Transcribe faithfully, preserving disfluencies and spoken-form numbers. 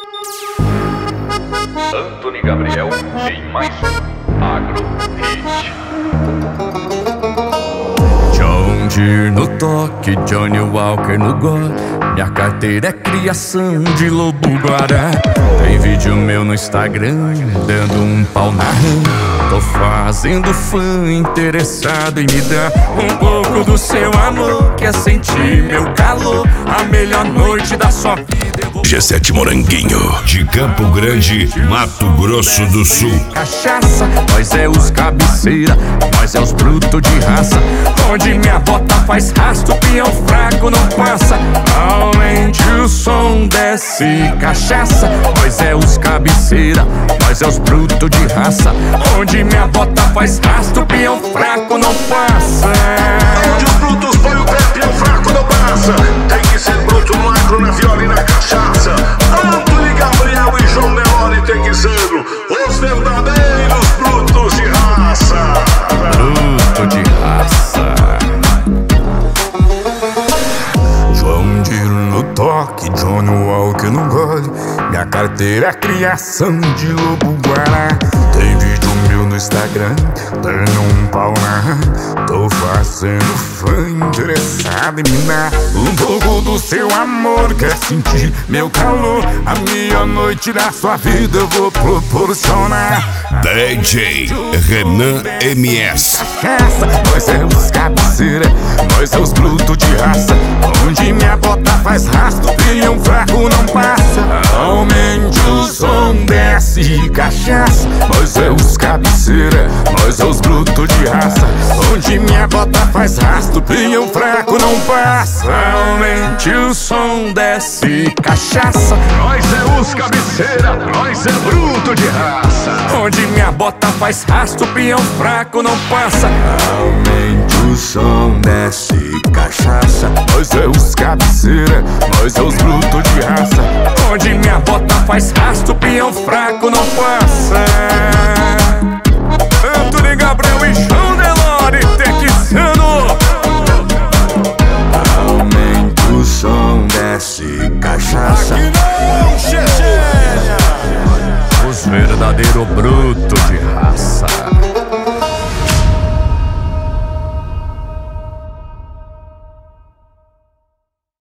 Antony Gabriel em mais um Agro Hit. John Deere no toque, Johnny Walker no gole. Minha carteira é criação de lobo guará. Tem vídeo meu no Instagram, dando um pau na rã. Tô fazendo fã interessado em me dar um pouco do seu amor. Quer sentir meu calor, a melhor noite da sua vida. G sete Moranguinho, de Campo Grande, Mato Grosso do Sul. Cachaça, nós é os cabeceira, nós é os brutos de raça. Onde minha bota faz rastro, peão fraco não passa. Aumente o som, desce cachaça. Nós é os cabeceira, nós é os brutos de raça. Onde minha bota faz rastro, peão fraco não passa. Onde os brutos põe o pé, peão fraco não passa. Tem que ser bruto no agro, na viola e na cachaça. Antony Gabriel e João Nelore tem que ser os verdadeiros brutos de raça. Bruto de raça. João Deere no toque, Johnny Walker no gole. Minha carteira é criação de lobo guará. Tem vídeo meu no Instagram, dando um pau na rã. Tô fazendo fã interessado em me dar um pouco do seu amor. Quer sentir meu calor, a melhor noite da sua vida eu vou proporcionar. D J Renan M S. Cachaça, nós é os cabeceira, nós é os brutos de raça. Onde minha bota faz rastro, peão fraco não passa. Aumente o som, desce cachaça. Nós é os cabeceira, nós é os brutos de raça. Onde minha bota faz rastro, peão fraco não passa. Aumente o som, desce cachaça. Nós é os cabeceira, nós é bruto de raça. Onde minha bota faz rastro, peão fraco não passa. Aumente o som, desce cachaça. Nós é os cabeceira, nós é os brutos de raça. Onde minha bota faz rastro, peão fraco não passa. Antony Gabriel e João Nelore texano. Aumente o som, desce cachaça. Aqui não, Chechênia. Os verdadeiros brutos de raça.